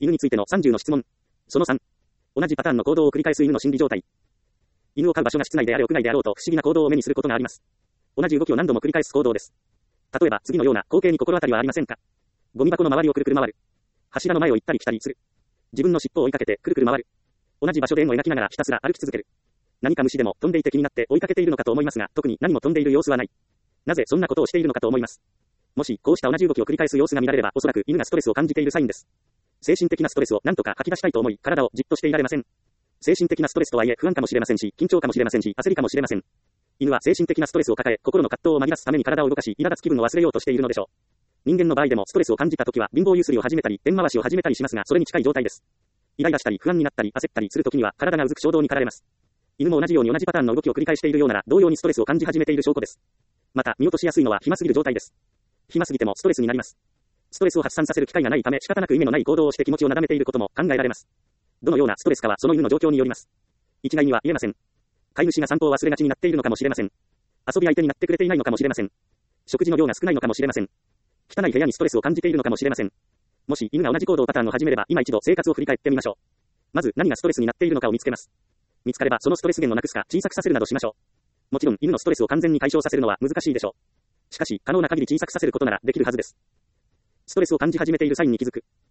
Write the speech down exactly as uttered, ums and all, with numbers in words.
犬についてのさんじゅうの質問。そのさん。同じパターンの行動を繰り返す犬の心理状態。犬を飼う場所が室内であれ屋外であろうと不思議な行動を目にすることがあります。同じ動きを何度も繰り返す行動です。例えば次のような光景に心当たりはありませんか？ゴミ箱の周りをくるくる回る。柱の前を行ったり来たりする。自分の尻尾を追いかけてくるくる回る。同じ場所で円を描きながらひたすら歩き続ける。何か虫でも飛んでいて気になって追いかけているのかと思いますが、特に何も飛んでいる様子はない。なぜそんなことをしているのかと思います。もしこうした同じ動きを繰り返す様子が見られれば、おそらく犬がストレスを感じているサインです。精神的なストレスを何とか吐き出したいと思い、体をじっとしていられません。精神的なストレスとはいえ不安かもしれませんし、緊張かもしれませんし、焦りかもしれません。犬は精神的なストレスを抱え、心の葛藤を紛らすために体を動かし、苛立つ気分を忘れようとしているのでしょう。人間の場合でもストレスを感じたときは貧乏ゆすりを始めたり、ペン回しを始めたりしますが、それに近い状態です。イライラしたり、不安になったり、焦ったりするときには、体がうずく衝動に駆られます。犬も同じように同じパターンの動きを繰り返しているようなら、同様にストレスを感じ始めている証拠です。また、見落としやすいのは暇すぎる状態です。暇すぎてもストレスになります。ストレスを発散させる機会がないため、仕方なく意味のない行動をして気持ちをなだめていることも考えられます。どのようなストレスかはその犬の状況によります。一概には言えません。飼い主が散歩を忘れがちになっているのかもしれません。遊び相手になってくれていないのかもしれません。食事の量が少ないのかもしれません。汚い部屋にストレスを感じているのかもしれません。もし犬が同じ行動パターンを始めれば、今一度生活を振り返ってみましょう。まず何がストレスになっているのかを見つけます。見つかればそのストレス源をなくすか小さくさせるなどしましょう。もちろん犬のストレスを完全に解消させるのは難しいでしょう。しかし可能な限り小さくさせることならできるはずです。ストレスを感じ始めているサインに気づく。